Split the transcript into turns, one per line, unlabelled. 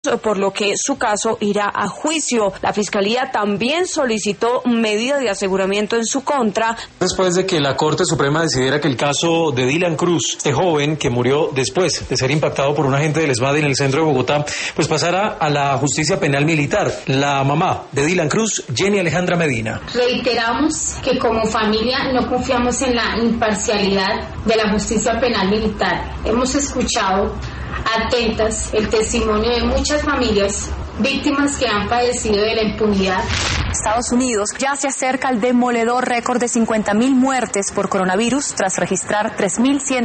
por lo que su caso irá a juicio. La Fiscalía también solicitó medida de aseguramiento en su contra.
Después de que la Corte Suprema decidiera que el caso de Dylan Cruz, este joven que murió después de ser impactado por un agente del ESMAD en el centro de Bogotá, pues pasará a la justicia penal militar. La mamá de Dylan Cruz, Jenny Alejandra Medina.
Reiteramos que como familia no confiamos en la imparcialidad de la justicia penal militar. Hemos escuchado atentas el testimonio de muchas familias víctimas que han padecido de la impunidad.
Estados Unidos ya se acerca al demoledor récord de 50.000 muertes por coronavirus tras registrar 3.100